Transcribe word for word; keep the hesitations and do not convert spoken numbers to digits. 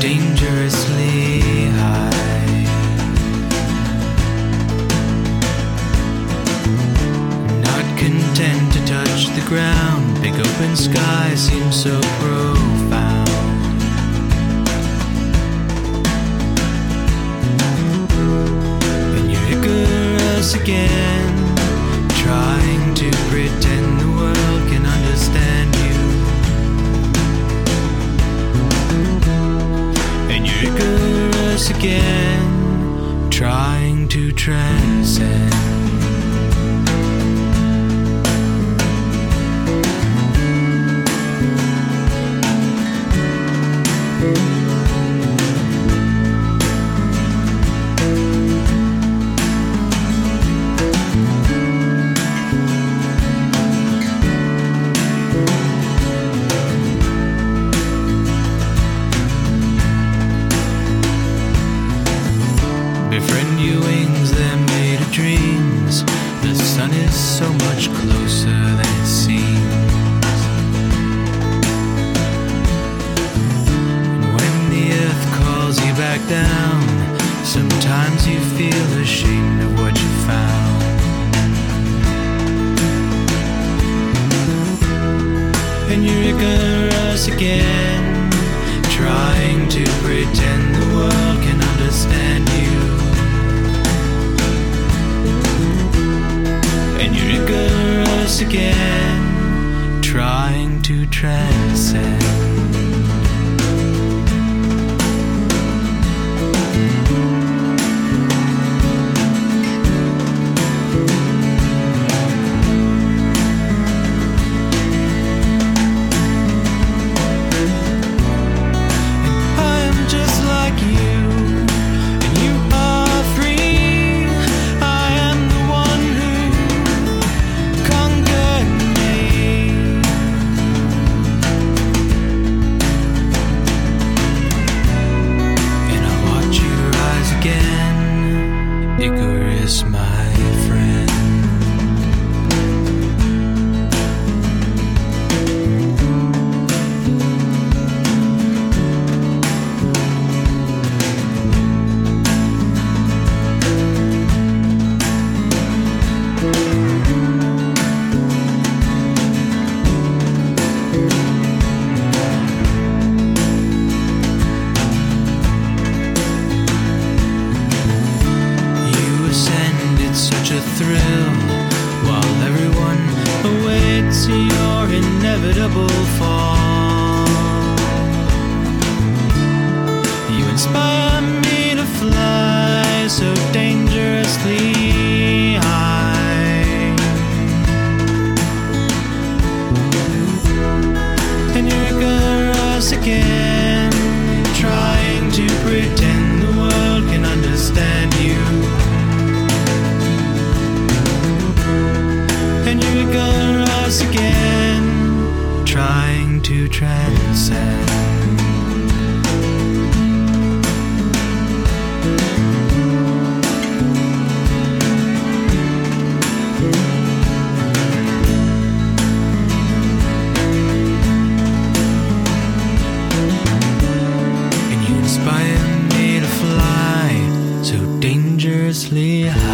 dangerously high. Not content to touch the ground, big open sky seems so profound. And you're Icarus again, trying to pretend the world can understand you. And you're Icarus again, trying to transcend. Befriend your wings, they're made of dreams. The sun is so much closer than it seems. And when the earth calls you back down, sometimes you feel ashamed of what you found. And you're Icarus again, trying to pretend the world can understand you. And you're Icarus again, trying to transcend. Icarus, my friend. Such a thrill, while everyone awaits your inevitable fall. You inspire me to fly so dangerously high. And you're Icarus again, trying to pretend the world can understand you. And you're Icarus again, trying to transcend. And you inspire me to fly so dangerously high.